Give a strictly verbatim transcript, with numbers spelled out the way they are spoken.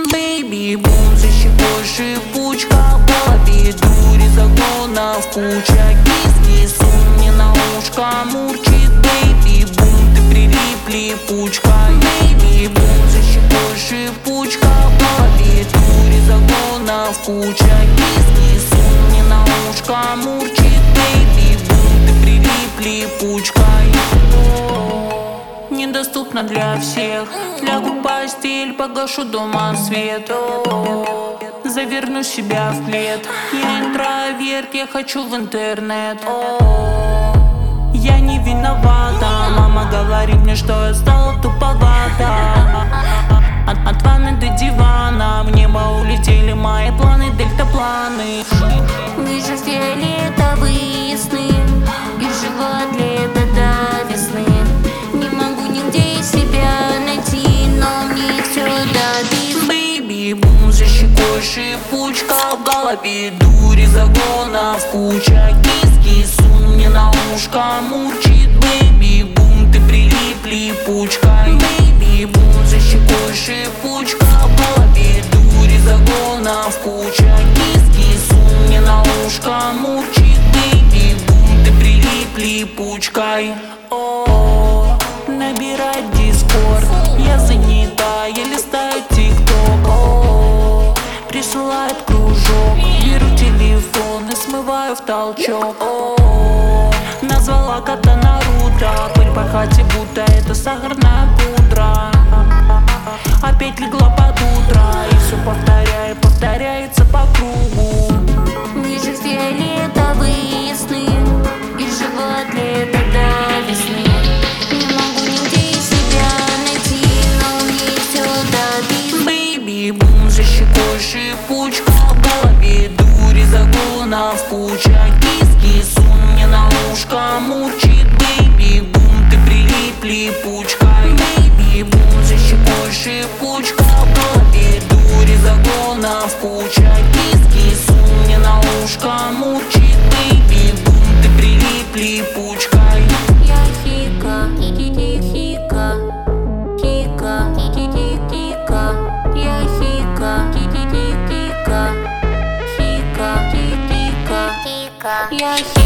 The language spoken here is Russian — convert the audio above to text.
Бэйби бум, за щекой шипучка, в голове дури, загонов куча. Кис-кис, он мне на ушко мурчит. Бэйби бум, ты прилип липучкой. Бэйби бум, за щекой шипучка, в голове дури, загонов куча. Кис-кис, он мне на ушко мурчит. Бэйби бум, ты прилип липучкой. Недоступна для всех. Лягу в постель, погашу дома свет. Заверну себя в плед. Я интроверт, я хочу в интернет. Я не виновата. Мама говорит мне, что я стала туповата. От, от ванны до дивана в небо улетели мои планы, дельтапланы. Вижу фиолетовые сны и живот лето до весны. Не могу нигде себя найти, но мне все добить. Бэйби бум, за щекой шипучка, в голове дури, загонов куча. Кис-кис, он мне на ушко мурчит. Бэйби бум, ты прилип липучкой. Бэйби бум, за щекой шипучка, в голове дури, загонов куча. Кис-кис, он мне на ушко мурчит. Бэйби бум, ты прилип липучкой. О, набирать дискорд, я занята, я листаю тикток. О, присылает кружок, беру телефон и смываю в толчок. О, назвала кота Наруто, пыль по хате, будто это сахарная пудра. Опять легла под утро, и все повторяю, повторяется по кругу. Вижу фиолетовые сны и живот лето до весны. Не могу нигде себя найти, но мне все добить. Бэйби бум, за щекой шипучка, в голове дури, загонов куча. Кис-кис, он мне на ушко мурчит. Бэйби бум, ты прилип липучкой. Бэйби бум, за щекой шипучка, в голове дури, загонов куча. Кис-кис, он мне на ушко мурчит. Бэйби бум, ты прилип липучкой. Я хика, хика, хика, хика, я хика, хика, хика, хика, я хика.